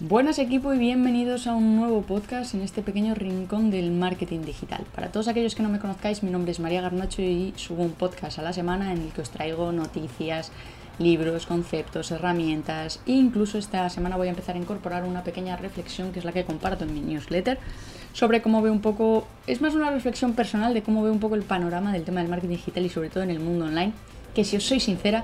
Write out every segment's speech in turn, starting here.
Buenas equipo y bienvenidos a un nuevo podcast en este pequeño rincón del marketing digital. Para todos aquellos que no me conozcáis, mi nombre es María Garnacho y subo un podcast a la semana en el que os traigo noticias, libros, conceptos, herramientas e incluso esta semana voy a empezar a incorporar una pequeña reflexión que es la que comparto en mi newsletter sobre cómo veo un poco, es más una reflexión personal de cómo veo un poco el panorama del tema del marketing digital y sobre todo en el mundo online, que si os soy sincera,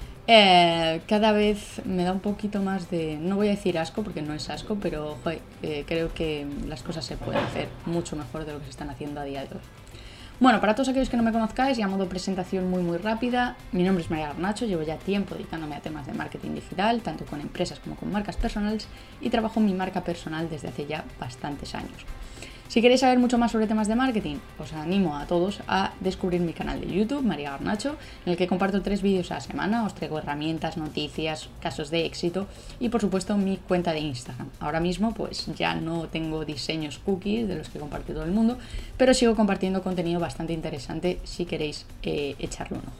cada vez me da un poquito más de, no voy a decir asco porque no es asco, pero creo que las cosas se pueden hacer mucho mejor de lo que se están haciendo a día de hoy. Bueno, para todos aquellos que no me conozcáis y a modo presentación muy rápida, mi nombre es María Garnacho, llevo ya tiempo dedicándome a temas de marketing digital, tanto con empresas como con marcas personales, y trabajo en mi marca personal desde hace ya bastantes años. Si queréis saber mucho más sobre temas de marketing, os animo a todos a descubrir mi canal de YouTube, María Garnacho, en el que comparto 3 vídeos a la semana, os traigo herramientas, noticias, casos de éxito y por supuesto mi cuenta de Instagram. Ahora mismo pues ya no tengo diseños cookies de los que comparte todo el mundo, pero sigo compartiendo contenido bastante interesante si queréis echarle un ojo.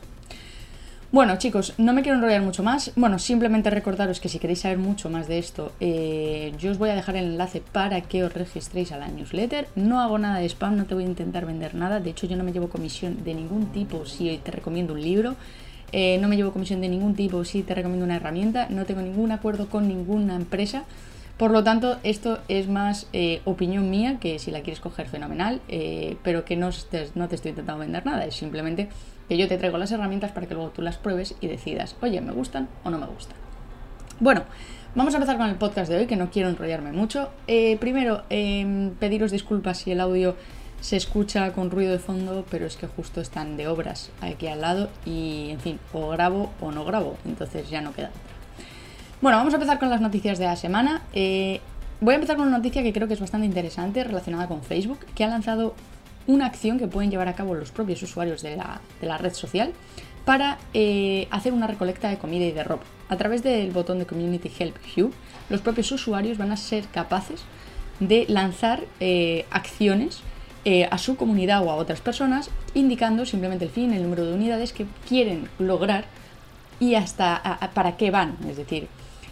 Bueno chicos, no me quiero enrollar mucho más, simplemente recordaros que si queréis saber mucho más de esto, yo os voy a dejar el enlace para que os registréis a la newsletter. No hago nada de spam, no te voy a intentar vender nada, de hecho yo no me llevo comisión de ningún tipo si te recomiendo un libro, no me llevo comisión de ningún tipo si te recomiendo una herramienta, no tengo ningún acuerdo con ninguna empresa. Por lo tanto, esto es más opinión mía, que si la quieres coger fenomenal, pero que no te estoy intentando vender nada, es simplemente que yo te traigo las herramientas para que luego tú las pruebes y decidas, oye, ¿me gustan o no me gustan? Bueno, vamos a empezar con el podcast de hoy, que no quiero enrollarme mucho. Primero, pediros disculpas si el audio se escucha con ruido de fondo, pero es que justo están de obras aquí al lado y, en fin, o grabo o no grabo, entonces ya no queda otra. Bueno, vamos a empezar con las noticias de la semana. Voy a empezar con una noticia que creo que es bastante interesante relacionada con Facebook, que ha lanzado una acción que pueden llevar a cabo los propios usuarios de la red social para hacer una recolecta de comida y de ropa. A través del botón de Community Help Here, los propios usuarios van a ser capaces de lanzar acciones a su comunidad o a otras personas, indicando simplemente el fin, el número de unidades que quieren lograr y hasta para qué van, es decir,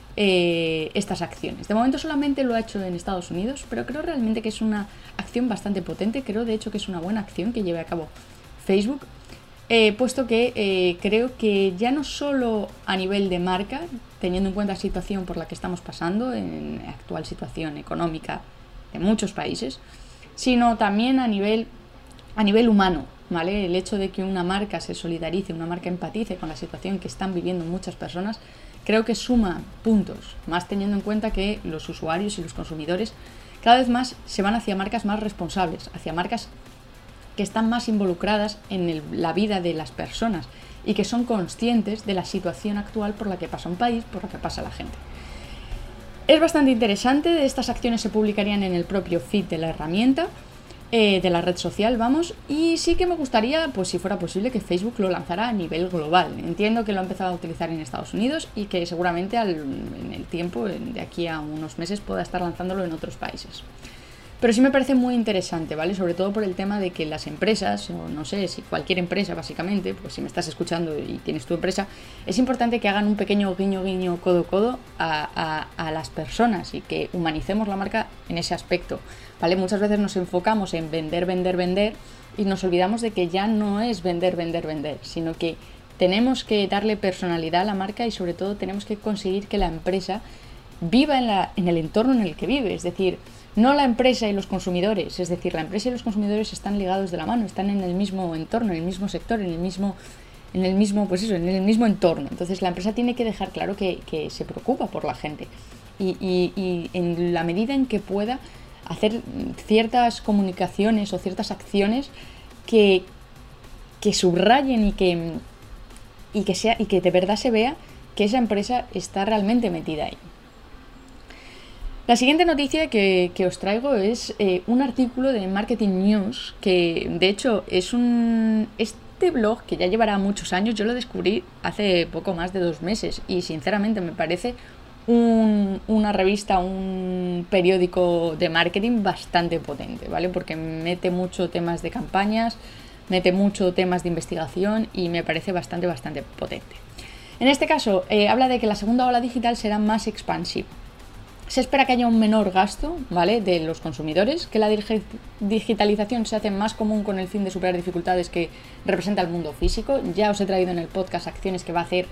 estas acciones. De momento solamente lo ha hecho en Estados Unidos, pero creo realmente que es una acción bastante potente, creo de hecho que es una buena acción que lleve a cabo Facebook, puesto que creo que ya no solo a nivel de marca, teniendo en cuenta la situación por la que estamos pasando, en la actual situación económica de muchos países, sino también a nivel humano, ¿vale? El hecho de que una marca se solidarice, una marca empatice con la situación que están viviendo muchas personas, creo que suma puntos, más teniendo en cuenta que los usuarios y los consumidores cada vez más se van hacia marcas más responsables, hacia marcas que están más involucradas en la vida de las personas y que son conscientes de la situación actual por la que pasa un país, por la que pasa la gente. Es bastante interesante, estas acciones se publicarían en el propio feed de la herramienta, de la red social, y sí que me gustaría, pues si fuera posible, que Facebook lo lanzara a nivel global. Entiendo que lo ha empezado a utilizar en Estados Unidos y que seguramente en el tiempo, de aquí a unos meses, pueda estar lanzándolo en otros países. Pero sí me parece muy interesante, ¿vale? Sobre todo por el tema de que las empresas, o no sé, si cualquier empresa básicamente, pues si me estás escuchando y tienes tu empresa, es importante que hagan un pequeño guiño codo a las personas y que humanicemos la marca en ese aspecto, ¿vale? Muchas veces nos enfocamos en vender y nos olvidamos de que ya no es vender, sino que tenemos que darle personalidad a la marca y sobre todo tenemos que conseguir que la empresa viva en el entorno en el que vive, es decir, no la empresa y los consumidores, es decir, la empresa y los consumidores están ligados de la mano, están en el mismo entorno, en el mismo sector, en el mismo entorno. Entonces la empresa tiene que dejar claro que se preocupa por la gente y en la medida en que pueda hacer ciertas comunicaciones o ciertas acciones que subrayen y que de verdad se vea que esa empresa está realmente metida ahí. La siguiente noticia que os traigo es un artículo de Marketing News que de hecho es este blog que ya llevará muchos años. Yo lo descubrí hace poco más de 2 meses y sinceramente me parece una revista, un periódico de marketing bastante potente, ¿vale? Porque mete mucho temas de campañas, mete mucho temas de investigación y me parece bastante potente. En este caso habla de que la segunda ola digital será más expansiva. Se espera que haya un menor gasto, ¿vale?, de los consumidores, que la digitalización se hace más común con el fin de superar dificultades que representa el mundo físico. Ya os he traído en el podcast acciones que va a hacer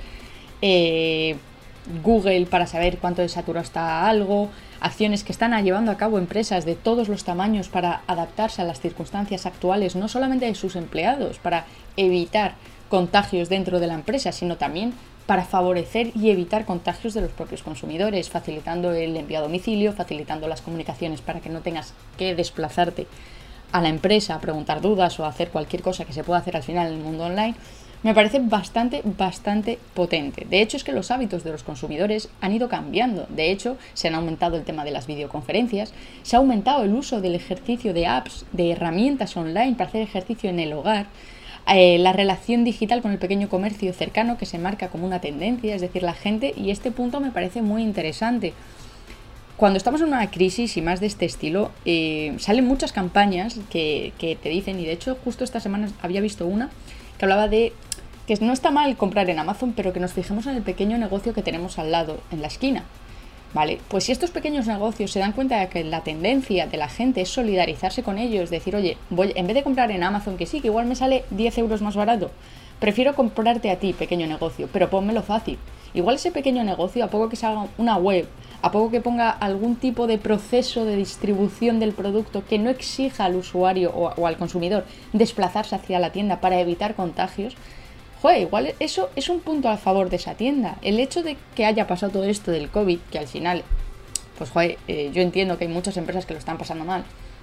Google para saber cuánto de saturado está algo, acciones que están llevando a cabo empresas de todos los tamaños para adaptarse a las circunstancias actuales, no solamente de sus empleados, para evitar contagios dentro de la empresa, sino también para favorecer y evitar contagios de los propios consumidores, facilitando el envío a domicilio, facilitando las comunicaciones para que no tengas que desplazarte a la empresa a preguntar dudas o a hacer cualquier cosa que se pueda hacer al final en el mundo online. Me parece bastante potente. De hecho, es que los hábitos de los consumidores han ido cambiando. De hecho, se han aumentado el tema de las videoconferencias, se ha aumentado el uso del ejercicio de apps, de herramientas online para hacer ejercicio en el hogar, la relación digital con el pequeño comercio cercano que se marca como una tendencia, es decir, la gente, y este punto me parece muy interesante. Cuando estamos en una crisis y más de este estilo, salen muchas campañas que te dicen, y de hecho justo esta semana había visto una que hablaba de que no está mal comprar en Amazon, pero que nos fijemos en el pequeño negocio que tenemos al lado, en la esquina. Vale, pues si estos pequeños negocios se dan cuenta de que la tendencia de la gente es solidarizarse con ellos, decir, oye, en vez de comprar en Amazon, que sí, que igual me sale 10 euros más barato, prefiero comprarte a ti, pequeño negocio, pero pónmelo fácil. Igual ese pequeño negocio, a poco que se haga una web, a poco que ponga algún tipo de proceso de distribución del producto que no exija al usuario o al consumidor desplazarse hacia la tienda para evitar contagios, joder, igual eso es un punto a favor de esa tienda. El hecho de que haya pasado todo esto del COVID, que al final, pues joder, yo entiendo que hay muchas empresas que lo están pasando mal.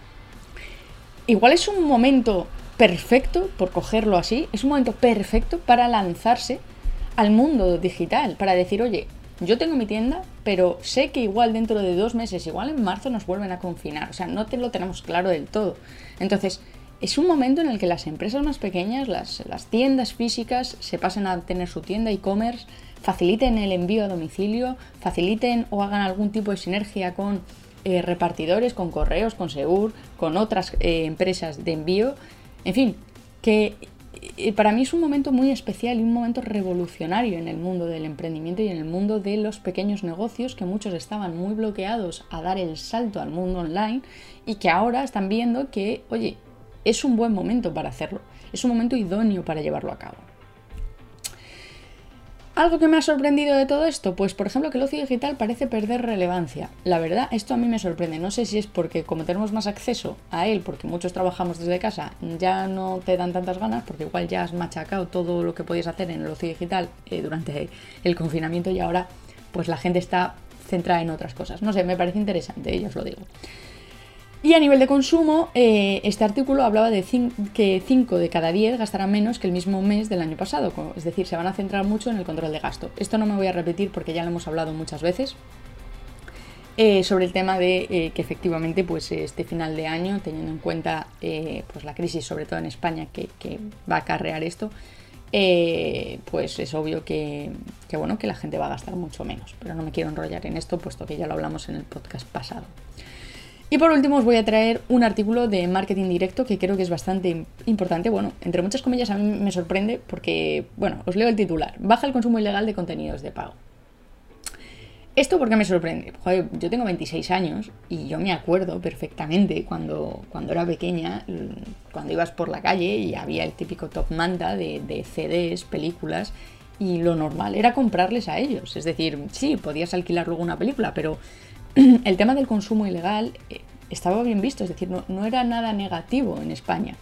Igual es un momento perfecto, por cogerlo así, es un momento perfecto para lanzarse al mundo digital, para decir, oye, yo tengo mi tienda, pero sé que igual dentro de 2 meses, igual en marzo nos vuelven a confinar. O sea, no lo tenemos claro del todo. Entonces, es un momento en el que las empresas más pequeñas, las tiendas físicas, se pasen a tener su tienda e-commerce, faciliten el envío a domicilio, faciliten o hagan algún tipo de sinergia con repartidores, con correos, con Segur, con otras empresas de envío. En fin, que para mí es un momento muy especial y un momento revolucionario en el mundo del emprendimiento y en el mundo de los pequeños negocios, que muchos estaban muy bloqueados a dar el salto al mundo online y que ahora están viendo que, oye, es un buen momento para hacerlo, es un momento idóneo para llevarlo a cabo. ¿Algo que me ha sorprendido de todo esto? Pues, por ejemplo, que el ocio digital parece perder relevancia. La verdad, esto a mí me sorprende. No sé si es porque como tenemos más acceso a él, porque muchos trabajamos desde casa, ya no te dan tantas ganas, porque igual ya has machacado todo lo que podías hacer en el ocio digital durante el confinamiento y ahora pues la gente está centrada en otras cosas. No sé, me parece interesante, ya os lo digo. Y a nivel de consumo, este artículo hablaba de que 5 de cada 10 gastarán menos que el mismo mes del año pasado. Es decir, se van a centrar mucho en el control de gasto. Esto no me voy a repetir porque ya lo hemos hablado muchas veces. Sobre el tema de que efectivamente pues este final de año, teniendo en cuenta pues la crisis, sobre todo en España, que va a acarrear esto, pues es obvio que la gente va a gastar mucho menos. Pero no me quiero enrollar en esto, puesto que ya lo hablamos en el podcast pasado. Y por último os voy a traer un artículo de marketing directo que creo que es bastante importante. Bueno, entre muchas comillas a mí me sorprende porque, bueno, os leo el titular. Baja el consumo ilegal de contenidos de pago. ¿Esto por qué me sorprende? Joder, yo tengo 26 años y yo me acuerdo perfectamente cuando era pequeña, cuando ibas por la calle y había el típico top manta de CDs, películas, y lo normal era comprarles a ellos. Es decir, sí, podías alquilar luego una película, pero el tema del consumo ilegal estaba bien visto, es decir, no era nada negativo en España.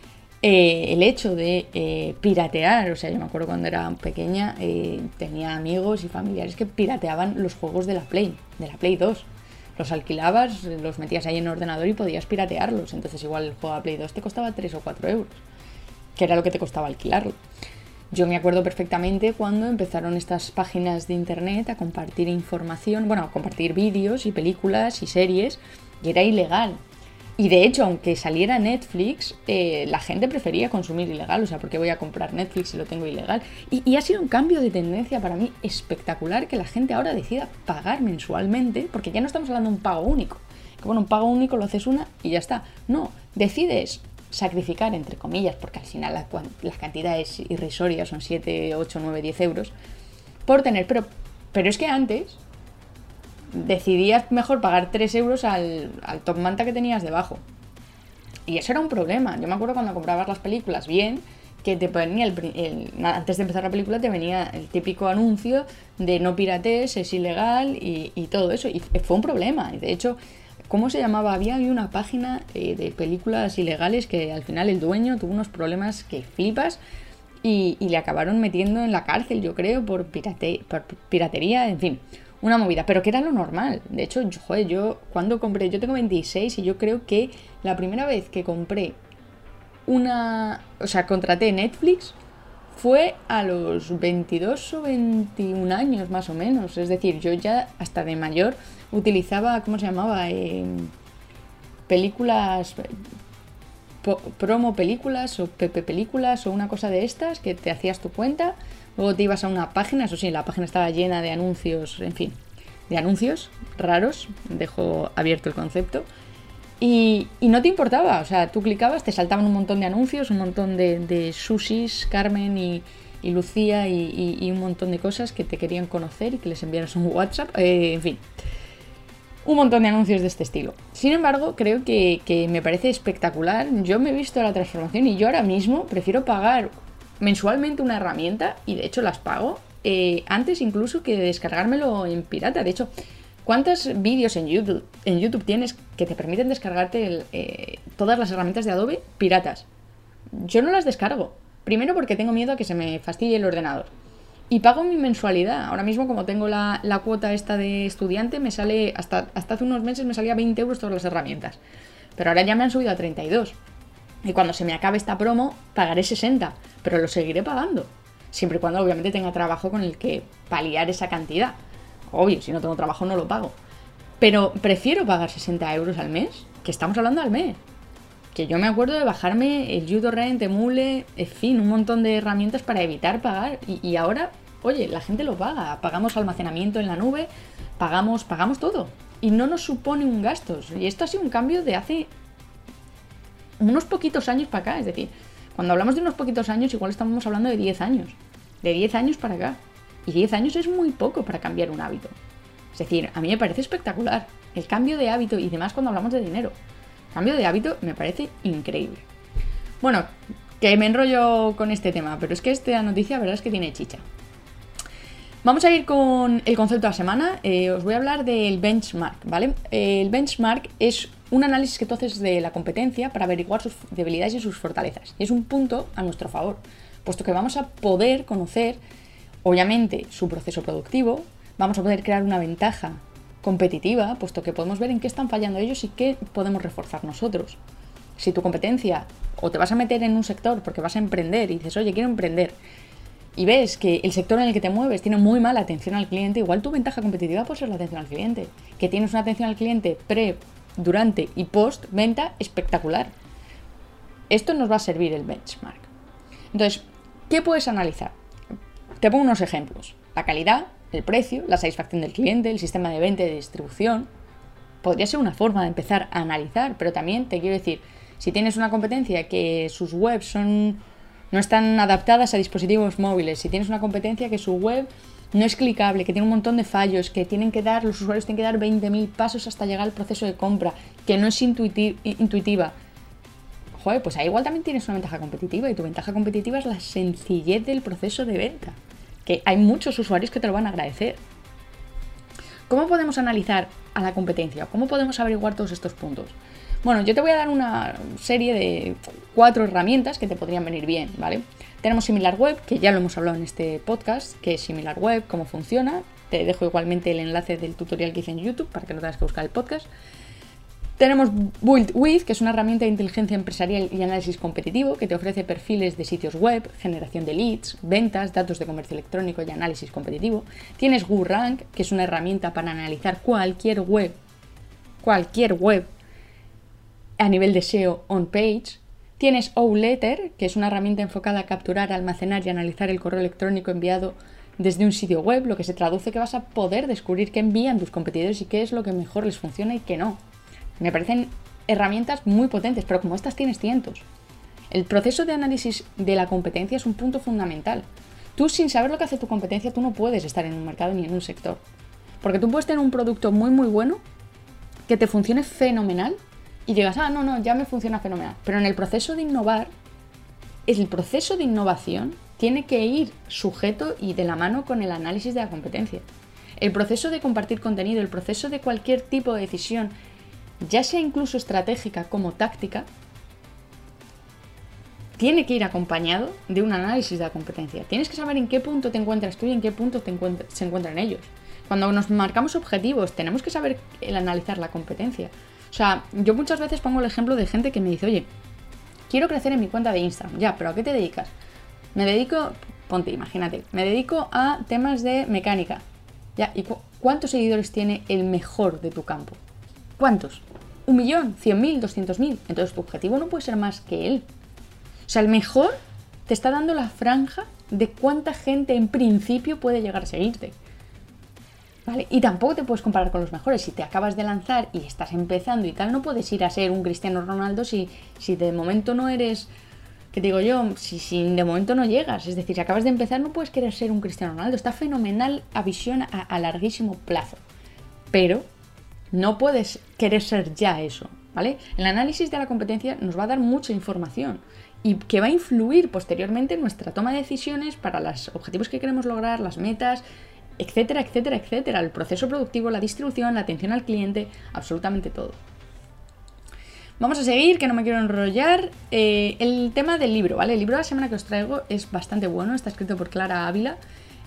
El hecho de piratear, o sea, yo me acuerdo cuando era pequeña, tenía amigos y familiares que pirateaban los juegos de la Play 2. Los alquilabas, los metías ahí en el ordenador y podías piratearlos. Entonces igual el juego de Play 2 te costaba 3 o 4 euros, que era lo que te costaba alquilarlo. Yo me acuerdo perfectamente cuando empezaron estas páginas de internet a compartir información, bueno, a compartir vídeos y películas y series, y era ilegal. Y de hecho, aunque saliera Netflix, la gente prefería consumir ilegal, o sea, ¿por qué voy a comprar Netflix si lo tengo ilegal? Y ha sido un cambio de tendencia para mí espectacular que la gente ahora decida pagar mensualmente, porque ya no estamos hablando de un pago único. Que bueno, un pago único lo haces una y ya está. No, decides sacrificar, entre comillas, porque al final las cantidades irrisorias son 7, 8, 9, 10 euros, por tener... Pero es que antes decidías mejor pagar 3 euros al top manta que tenías debajo. Y eso era un problema. Yo me acuerdo cuando comprabas las películas bien, que te ponía antes de empezar la película te venía el típico anuncio de no piratees, es ilegal y todo eso. Y fue un problema. Y de hecho, ¿cómo se llamaba? Había una página de películas ilegales que al final el dueño tuvo unos problemas que flipas y le acabaron metiendo en la cárcel, yo creo, por piratería, en fin. Una movida, pero que era lo normal. De hecho, yo cuando compré, yo tengo 26 y yo creo que la primera vez que compré contraté Netflix fue a los 22 o 21 años más o menos. Es decir, yo ya hasta de mayor utilizaba, ¿cómo se llamaba? Películas, promo películas o PP películas o una cosa de estas, que te hacías tu cuenta, luego te ibas a una página, eso sí, la página estaba llena de anuncios, en fin, de anuncios raros, dejo abierto el concepto. Y no te importaba, o sea, tú clicabas, te saltaban un montón de anuncios, un montón de Susis, Carmen y Lucía y un montón de cosas que te querían conocer y que les enviaras un WhatsApp, en fin, un montón de anuncios de este estilo. Sin embargo, creo que me parece espectacular. Yo me he visto la transformación y yo ahora mismo prefiero pagar mensualmente una herramienta, y de hecho las pago, antes incluso que descargármelo en pirata. De hecho, ¿cuántos vídeos en YouTube tienes que te permiten descargarte todas las herramientas de Adobe piratas? Yo no las descargo. Primero porque tengo miedo a que se me fastidie el ordenador. Y pago mi mensualidad. Ahora mismo, como tengo la cuota esta de estudiante, me sale, hasta hace unos meses me salía 20 euros todas las herramientas. Pero ahora ya me han subido a 32. Y cuando se me acabe esta promo, pagaré 60. Pero lo seguiré pagando. Siempre y cuando obviamente tenga trabajo con el que paliar esa cantidad. Obvio, si no tengo trabajo no lo pago. Pero prefiero pagar 60 euros al mes, que estamos hablando al mes. Que yo me acuerdo de bajarme el uTorrent, Emule, en fin, un montón de herramientas para evitar pagar. Y ahora, oye, la gente lo paga. Pagamos almacenamiento en la nube, pagamos todo. Y no nos supone un gasto. Y esto ha sido un cambio de hace unos poquitos años para acá. Es decir, cuando hablamos de unos poquitos años, igual estamos hablando de 10 años. De 10 años para acá. Y 10 años es muy poco para cambiar un hábito. Es decir, a mí me parece espectacular el cambio de hábito y demás cuando hablamos de dinero. El cambio de hábito me parece increíble. Bueno, que me enrollo con este tema, pero es que esta noticia la verdad es que tiene chicha. Vamos a ir con el concepto de la semana. Os voy a hablar del benchmark, ¿vale? El benchmark es un análisis que tú haces de la competencia para averiguar sus debilidades y sus fortalezas. Y es un punto a nuestro favor, puesto que vamos a poder conocer, obviamente, su proceso productivo, vamos a poder crear una ventaja competitiva, puesto que podemos ver en qué están fallando ellos y qué podemos reforzar nosotros. Si tu competencia, o te vas a meter en un sector porque vas a emprender y dices, oye, quiero emprender, y ves que el sector en el que te mueves tiene muy mala atención al cliente, igual tu ventaja competitiva puede ser la atención al cliente. Que tienes una atención al cliente pre, durante y post venta espectacular. Esto nos va a servir el benchmark. Entonces, ¿qué puedes analizar? Te pongo unos ejemplos. La calidad, el precio, la satisfacción del cliente, el sistema de venta y de distribución. Podría ser una forma de empezar a analizar, pero también te quiero decir, si tienes una competencia que sus webs no están adaptadas a dispositivos móviles, si tienes una competencia que su web no es clicable, que tiene un montón de fallos, que los usuarios tienen que dar 20.000 pasos hasta llegar al proceso de compra, que no es intuitiva, joder, pues ahí igual también tienes una ventaja competitiva, y tu ventaja competitiva es la sencillez del proceso de venta, que hay muchos usuarios que te lo van a agradecer. ¿Cómo podemos analizar a la competencia? ¿Cómo podemos averiguar todos estos puntos? Bueno, yo te voy a dar una serie de 4 herramientas que te podrían venir bien, ¿vale? Tenemos SimilarWeb, que ya lo hemos hablado en este podcast, que es SimilarWeb, cómo funciona. Te dejo igualmente el enlace del tutorial que hice en YouTube para que no tengas que buscar el podcast. Tenemos BuildWith, que es una herramienta de inteligencia empresarial y análisis competitivo que te ofrece perfiles de sitios web, generación de leads, ventas, datos de comercio electrónico y análisis competitivo. Tienes WooRank, que es una herramienta para analizar cualquier web a nivel de SEO on-page. Tienes OLetter, que es una herramienta enfocada a capturar, almacenar y analizar el correo electrónico enviado desde un sitio web, lo que se traduce que vas a poder descubrir qué envían tus competidores y qué es lo que mejor les funciona y qué no. Me parecen herramientas muy potentes, pero como estas tienes cientos. El proceso de análisis de la competencia es un punto fundamental. Tú, sin saber lo que hace tu competencia, tú no puedes estar en un mercado ni en un sector. Porque tú puedes tener un producto muy muy bueno que te funcione fenomenal y digas, no, ya me funciona fenomenal. Pero en el proceso de innovar, el proceso de innovación tiene que ir sujeto y de la mano con el análisis de la competencia. El proceso de compartir contenido, el proceso de cualquier tipo de decisión, ya sea incluso estratégica como táctica, tiene que ir acompañado de un análisis de la competencia. Tienes que saber en qué punto te encuentras tú y en qué punto se encuentran ellos. Cuando nos marcamos objetivos, tenemos que saber el analizar la competencia. O sea, yo muchas veces pongo el ejemplo de gente que me dice, oye, quiero crecer en mi cuenta de Instagram. Ya, pero ¿a qué te dedicas? Me dedico, ponte, imagínate, me dedico a temas de mecánica. Ya, ¿y cuántos seguidores tiene el mejor de tu campo? ¿Cuántos? ¿1 millón? ¿100.000? ¿200.000? Entonces tu objetivo no puede ser más que él. O sea, el mejor te está dando la franja de cuánta gente en principio puede llegar a seguirte. ¿Vale? Y tampoco te puedes comparar con los mejores. Si te acabas de lanzar y estás empezando y tal, no puedes ir a ser un Cristiano Ronaldo si de momento no eres, ¿qué digo yo? Si de momento no llegas. Es decir, si acabas de empezar no puedes querer ser un Cristiano Ronaldo. Está fenomenal a visión a larguísimo plazo. Pero no puedes querer ser ya eso, ¿vale? El análisis de la competencia nos va a dar mucha información y que va a influir posteriormente en nuestra toma de decisiones para los objetivos que queremos lograr, las metas, etcétera, etcétera, etcétera. El proceso productivo, la distribución, la atención al cliente, absolutamente todo. Vamos a seguir, que no me quiero enrollar. El tema del libro, ¿vale? El libro de la semana que os traigo es bastante bueno, está escrito por Clara Ávila.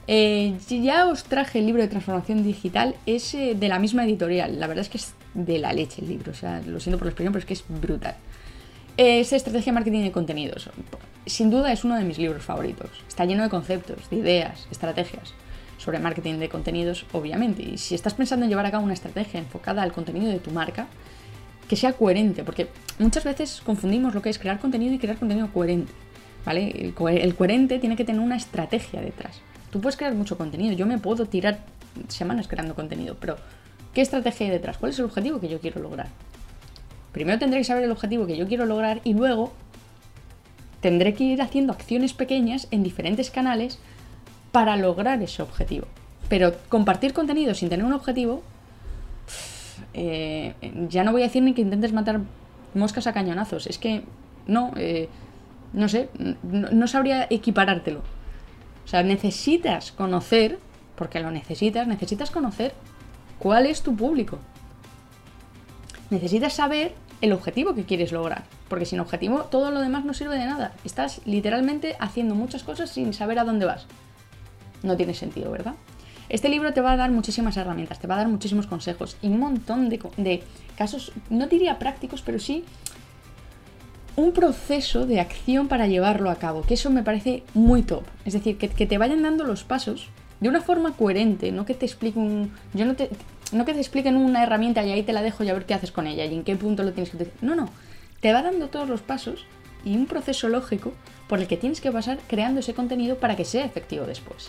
Ya os traje el libro de transformación digital, es de la misma editorial. La verdad es que es de la leche el libro, o sea, lo siento por la expresión, pero es que es brutal. Es Estrategia, Marketing y Contenidos. Sin duda es uno de mis libros favoritos. Está lleno de conceptos, de ideas, estrategias sobre marketing de contenidos, obviamente. Y si estás pensando en llevar a cabo una estrategia enfocada al contenido de tu marca, que sea coherente, porque muchas veces confundimos lo que es crear contenido y crear contenido coherente, ¿vale? El coherente tiene que tener una estrategia detrás. Tú puedes crear mucho contenido, yo me puedo tirar semanas creando contenido, pero ¿qué estrategia hay detrás? ¿Cuál es el objetivo que yo quiero lograr? Primero tendré que saber el objetivo que yo quiero lograr y luego tendré que ir haciendo acciones pequeñas en diferentes canales para lograr ese objetivo. Pero compartir contenido sin tener un objetivo, ya no voy a decir ni que intentes matar moscas a cañonazos. Es que no sé, no sabría equiparártelo. O sea, necesitas conocer, porque lo necesitas conocer cuál es tu público. Necesitas saber el objetivo que quieres lograr, porque sin objetivo todo lo demás no sirve de nada. Estás literalmente haciendo muchas cosas sin saber a dónde vas. No tiene sentido, ¿verdad? Este libro te va a dar muchísimas herramientas, te va a dar muchísimos consejos y un montón de casos, no diría prácticos, pero sí un proceso de acción para llevarlo a cabo, que eso me parece muy top. Es decir, que te vayan dando los pasos de una forma coherente, no que te expliquen no que te expliquen una herramienta y ahí te la dejo y a ver qué haces con ella y en qué punto lo tienes que utilizar. No, te va dando todos los pasos y un proceso lógico por el que tienes que pasar creando ese contenido para que sea efectivo después.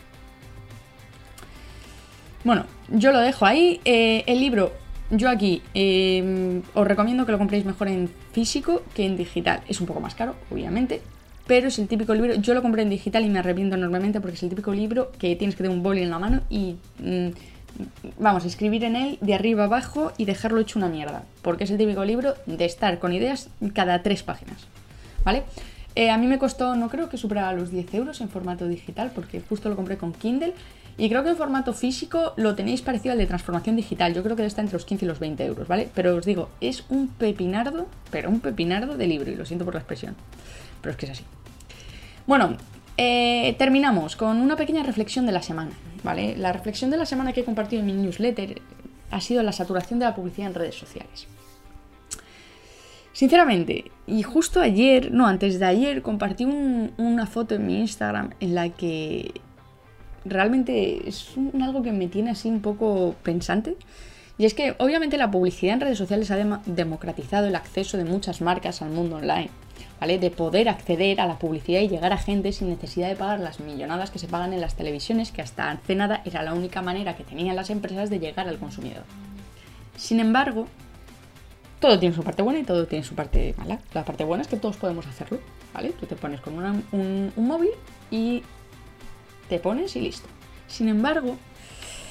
Bueno, yo lo dejo ahí. El libro, yo aquí os recomiendo que lo compréis mejor en físico que en digital. Es un poco más caro, obviamente, pero es el típico libro. Yo lo compré en digital y me arrepiento enormemente porque es el típico libro que tienes que tener un boli en la mano y escribir en él de arriba abajo y dejarlo hecho una mierda, porque es el típico libro de estar con ideas cada 3 páginas, ¿vale? A mí me costó, no creo que superara los 10 euros en formato digital, porque justo lo compré con Kindle, y creo que en formato físico lo tenéis parecido al de transformación digital. Yo creo que está entre los 15 y los 20 euros, ¿vale? Pero os digo, es un pepinardo, pero un pepinardo de libro, y lo siento por la expresión, pero es que es así. Bueno, terminamos con una pequeña reflexión de la semana, ¿vale? La reflexión de la semana que he compartido en mi newsletter ha sido la saturación de la publicidad en redes sociales. Sinceramente, y justo antes de ayer, compartí una foto en mi Instagram en la que realmente es algo que me tiene así un poco pensante. Y es que obviamente la publicidad en redes sociales ha democratizado el acceso de muchas marcas al mundo online, ¿vale? De poder acceder a la publicidad y llegar a gente sin necesidad de pagar las millonadas que se pagan en las televisiones, que hasta hace nada era la única manera que tenían las empresas de llegar al consumidor. Sin embargo, todo tiene su parte buena y todo tiene su parte mala. La parte buena es que todos podemos hacerlo, ¿vale? Tú te pones con un móvil y te pones y listo. Sin embargo,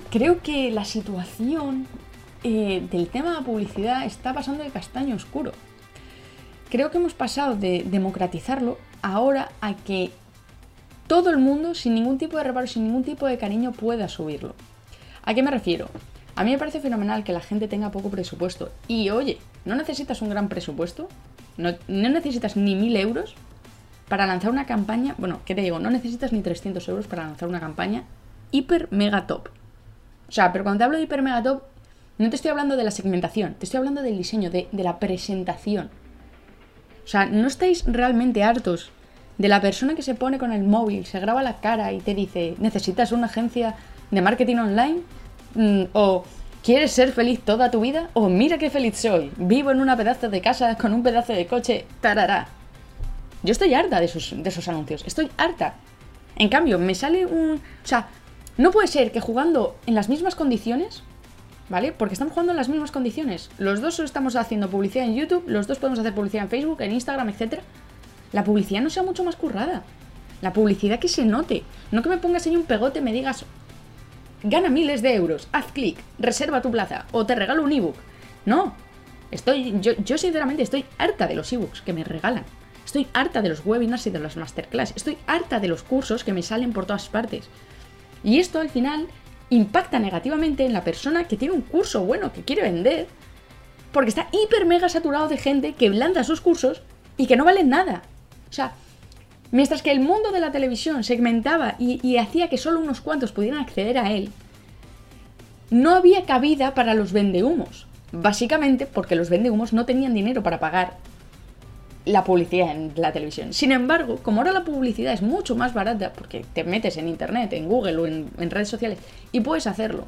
creo que la situación del tema de la publicidad está pasando de castaño oscuro. Creo que hemos pasado de democratizarlo ahora a que todo el mundo, sin ningún tipo de reparo, sin ningún tipo de cariño, pueda subirlo. ¿A qué me refiero? A mí me parece fenomenal que la gente tenga poco presupuesto. Y oye, no necesitas un gran presupuesto, no necesitas ni 1.000 euros para lanzar una campaña. Bueno, ¿qué te digo? No necesitas ni 300 euros para lanzar una campaña hiper mega top. O sea, pero cuando te hablo de hiper mega top, no te estoy hablando de la segmentación, te estoy hablando del diseño, de la presentación. O sea, ¿no estáis realmente hartos de la persona que se pone con el móvil, se graba la cara y te dice, ¿necesitas una agencia de marketing online? O ¿quieres ser feliz toda tu vida? O mira qué feliz soy, vivo en una pedazo de casa con un pedazo de coche, tarará. Yo estoy harta de esos anuncios, estoy harta. En cambio, me sale un... O sea, no puede ser que jugando en las mismas condiciones, ¿vale? Porque estamos jugando en las mismas condiciones. Los dos estamos haciendo publicidad en YouTube, los dos podemos hacer publicidad en Facebook, en Instagram, etc. La publicidad no sea mucho más currada. La publicidad que se note. No que me pongas ahí un pegote y me digas, gana miles de euros, haz clic, reserva tu plaza o te regalo un ebook. No. Yo sinceramente estoy harta de los ebooks que me regalan. Estoy harta de los webinars y de las masterclass. Estoy harta de los cursos que me salen por todas partes. Y esto al final impacta negativamente en la persona que tiene un curso bueno, que quiere vender, porque está hiper mega saturado de gente que lanza sus cursos y que no valen nada. O sea, mientras que el mundo de la televisión segmentaba y hacía que solo unos cuantos pudieran acceder a él, no había cabida para los vendehumos. Básicamente porque los vendehumos no tenían dinero para pagar la publicidad en la televisión. Sin embargo, como ahora la publicidad es mucho más barata, porque te metes en internet, en Google o en redes sociales y puedes hacerlo,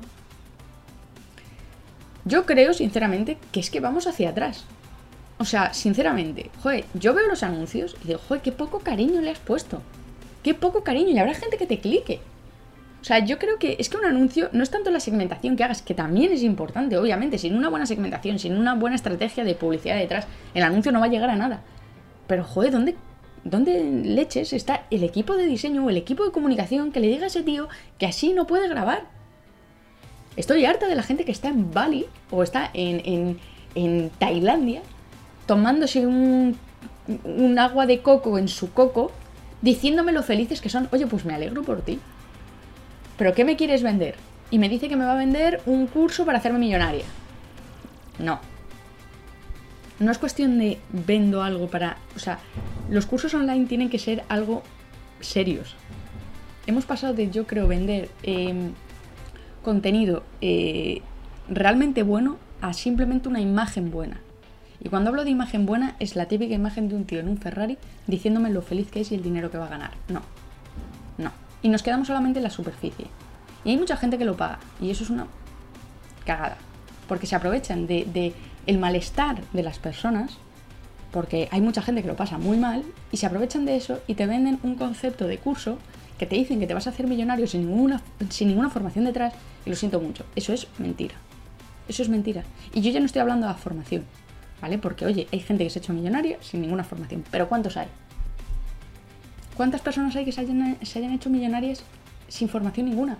yo creo sinceramente que es que vamos hacia atrás. O sea, sinceramente, joder, yo veo los anuncios y digo, joder, qué poco cariño le has puesto. Qué poco cariño, y habrá gente que te clique. O sea, yo creo que es que un anuncio no es tanto la segmentación que hagas, que también es importante, obviamente. Sin una buena segmentación, sin una buena estrategia de publicidad detrás, el anuncio no va a llegar a nada. Pero, joder, ¿dónde leches está el equipo de diseño o el equipo de comunicación que le diga a ese tío que así no puede grabar? Estoy harta de la gente que está en Bali o está en Tailandia tomándose un agua de coco en su coco, diciéndome lo felices que son. Oye, pues me alegro por ti. ¿Pero qué me quieres vender? Y me dice que me va a vender un curso para hacerme millonaria. No. No es cuestión de vendo algo para... O sea, los cursos online tienen que ser algo serios. Hemos pasado de, yo creo, vender contenido realmente bueno a simplemente una imagen buena. Y cuando hablo de imagen buena es la típica imagen de un tío en un Ferrari diciéndome lo feliz que es y el dinero que va a ganar. No. No. Y nos quedamos solamente en la superficie. Y hay mucha gente que lo paga. Y eso es una cagada. Porque se aprovechan de el malestar de las personas, porque hay mucha gente que lo pasa muy mal, y se aprovechan de eso y te venden un concepto de curso que te dicen que te vas a hacer millonario sin ninguna formación detrás, y lo siento mucho. Eso es mentira. Eso es mentira. Y yo ya no estoy hablando de la formación, ¿vale? Porque, oye, hay gente que se ha hecho millonaria sin ninguna formación. Pero ¿cuántos hay? ¿Cuántas personas hay que se hayan hecho millonarias sin formación ninguna?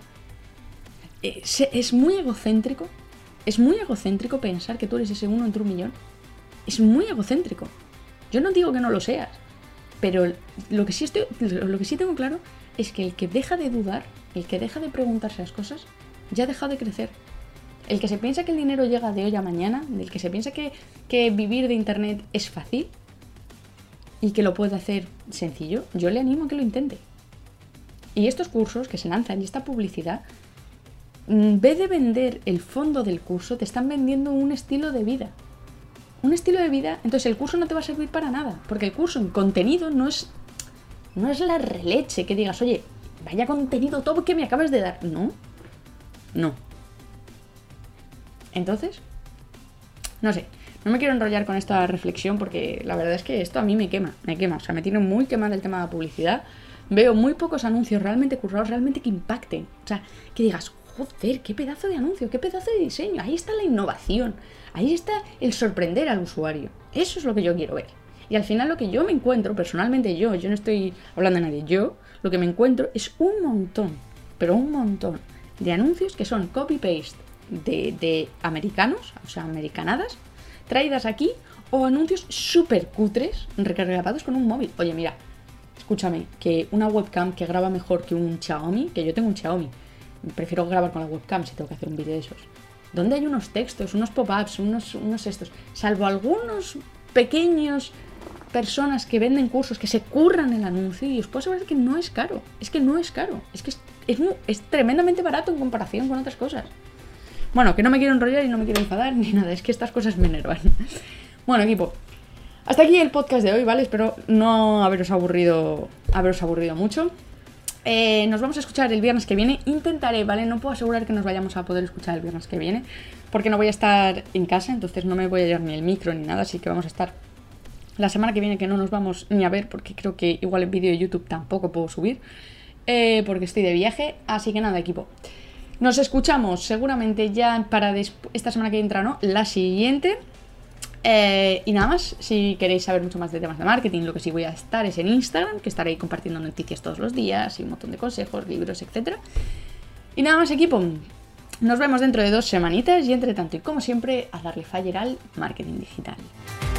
Es muy egocéntrico. Es muy egocéntrico pensar que tú eres ese uno entre un millón. Es muy egocéntrico. Yo no digo que no lo seas, pero lo que sí tengo claro es que el que deja de dudar, el que deja de preguntarse las cosas, ya ha dejado de crecer. El que se piensa que el dinero llega de hoy a mañana, el que se piensa que vivir de internet es fácil y que lo puede hacer sencillo, yo le animo a que lo intente. Y estos cursos que se lanzan y esta publicidad, en vez de vender el fondo del curso, te están vendiendo un estilo de vida. Un estilo de vida, entonces el curso no te va a servir para nada, porque el curso en contenido no es la releche que digas, oye, vaya contenido todo que me acabas de dar. No. Entonces, no sé, no me quiero enrollar con esta reflexión porque la verdad es que esto a mí me quema, o sea, me tiene muy quemada el tema de la publicidad. Veo muy pocos anuncios realmente currados, realmente que impacten, o sea, que digas, joder, qué pedazo de anuncio, qué pedazo de diseño, ahí está la innovación, ahí está el sorprender al usuario. Eso es lo que yo quiero ver. Y al final lo que yo me encuentro, personalmente yo no estoy hablando de nadie, yo lo que me encuentro es un montón, pero un montón de anuncios que son copy-paste de americanos, o sea, americanadas, traídas aquí, o anuncios súper cutres recargados con un móvil. Oye, mira, escúchame, que una webcam que graba mejor que un Xiaomi, que yo tengo un Xiaomi, prefiero grabar con la webcam si tengo que hacer un vídeo de esos. Donde hay unos textos, unos pop-ups, unos estos, salvo algunos pequeños personas que venden cursos que se curran el anuncio, y os puedo asegurar que no es caro, es que no es caro, es que es tremendamente barato en comparación con otras cosas. Bueno, que no me quiero enrollar y no me quiero enfadar ni nada, es que estas cosas me enervan. Bueno, equipo, hasta aquí el podcast de hoy, ¿vale? Espero no haberos aburrido mucho. Nos vamos a escuchar el viernes que viene. Intentaré, ¿vale? No puedo asegurar que nos vayamos a poder escuchar el viernes que viene, porque no voy a estar en casa, entonces no me voy a llevar ni el micro ni nada, así que vamos a estar la semana que viene, que no nos vamos ni a ver, porque creo que igual el vídeo de YouTube tampoco puedo subir, porque estoy de viaje. Así que nada, equipo, nos escuchamos seguramente ya para esta semana que entra, ¿no? La siguiente. Y nada más, si queréis saber mucho más de temas de marketing, lo que sí voy a estar es en Instagram, que estaré compartiendo noticias todos los días y un montón de consejos, libros, etc. Y nada más, equipo, nos vemos dentro de 2 semanitas, y entre tanto y como siempre, a darle fire al marketing digital.